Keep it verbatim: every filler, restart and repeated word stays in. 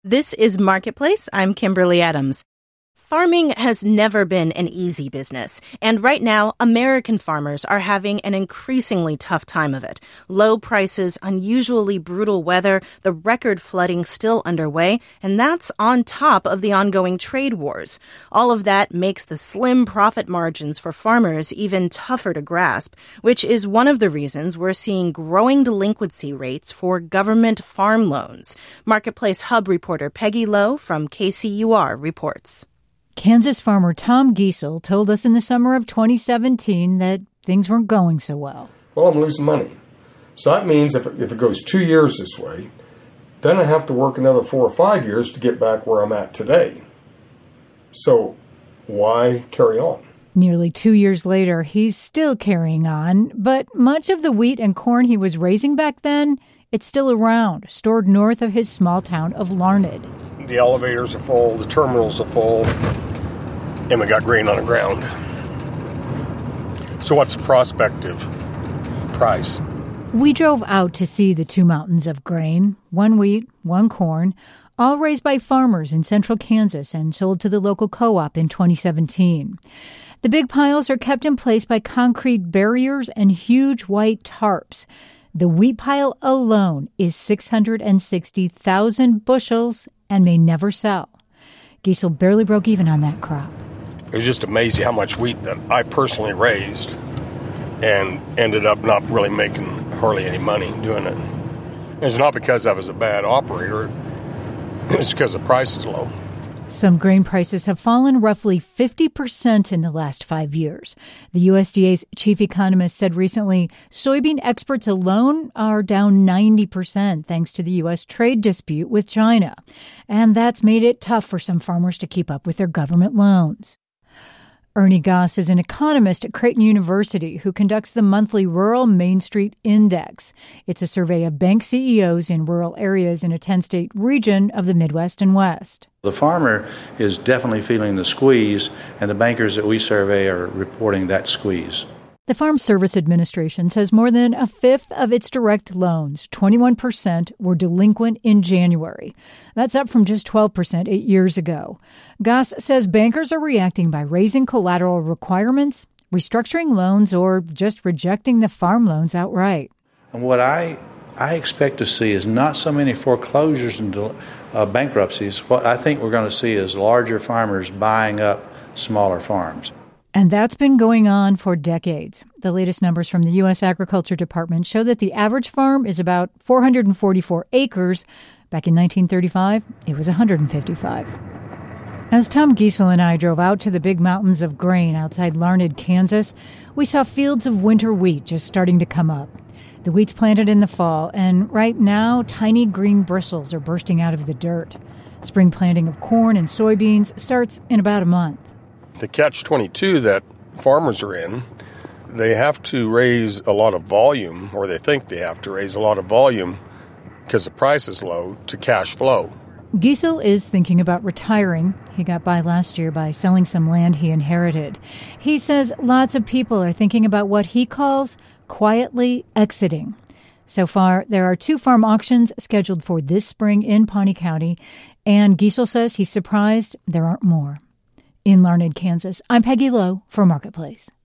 This is Marketplace. I'm Kimberly Adams. Farming has never been an easy business, and right now, American farmers are having an increasingly tough time of it. Low prices, unusually brutal weather, the record flooding still underway, and that's on top of the ongoing trade wars. All of that makes the slim profit margins for farmers even tougher to grasp, which is one of the reasons we're seeing growing delinquency rates for government farm loans. Marketplace Hub reporter Peggy Lowe from K C U R reports. Kansas farmer Tom Giesel told us in the summer of twenty seventeen that things weren't going so well. Well, I'm losing money. So that means if it, if it goes two years this way, then I have to work another four or five years to get back where I'm at today. So why carry on? Nearly two years later, he's still carrying on, but much of the wheat and corn he was raising back then, it's still around, stored north of his small town of Larned. The elevators are full, the terminals are full, and we got grain on the ground. So what's the prospective price? We drove out to see the two mountains of grain, one wheat, one corn, all raised by farmers in central Kansas and sold to the local co-op in twenty seventeen. The big piles are kept in place by concrete barriers and huge white tarps. The wheat pile alone is six hundred sixty thousand bushels and may never sell. Giesel barely broke even on that crop. It was just amazing how much wheat that I personally raised and ended up not really making hardly any money doing it. It's not because I was a bad operator. It's because the price is low. Some grain prices have fallen roughly fifty percent in the last five years. The U S D A's chief economist said recently soybean exports alone are down ninety percent thanks to the U S trade dispute with China. And that's made it tough for some farmers to keep up with their government loans. Ernie Goss is an economist at Creighton University who conducts the monthly Rural Main Street Index. It's a survey of bank C E Os in rural areas in a ten-state region of the Midwest and West. The farmer is definitely feeling the squeeze, and the bankers that we survey are reporting that squeeze. The Farm Service Administration says more than a fifth of its direct loans, twenty-one percent, were delinquent in January. That's up from just twelve percent eight years ago. Goss says bankers are reacting by raising collateral requirements, restructuring loans, or just rejecting the farm loans outright. And what I, I expect to see is not so many foreclosures and uh, bankruptcies. What I think we're going to see is larger farmers buying up smaller farms. And that's been going on for decades. The latest numbers from the U S Agriculture Department show that the average farm is about four hundred forty-four acres. Back in nineteen thirty-five, it was one hundred fifty-five. As Tom Giesel and I drove out to the big mountains of grain outside Larned, Kansas, we saw fields of winter wheat just starting to come up. The wheat's planted in the fall, and right now, tiny green bristles are bursting out of the dirt. Spring planting of corn and soybeans starts in about a month. The catch twenty-two that farmers are in, they have to raise a lot of volume, or they think they have to raise a lot of volume because the price is low to cash flow. Giesel is thinking about retiring. He got by last year by selling some land he inherited. He says lots of people are thinking about what he calls quietly exiting. So far, there are two farm auctions scheduled for this spring in Pawnee County, and Giesel says he's surprised there aren't more. In Larned, Kansas, I'm Peggy Lowe for Marketplace.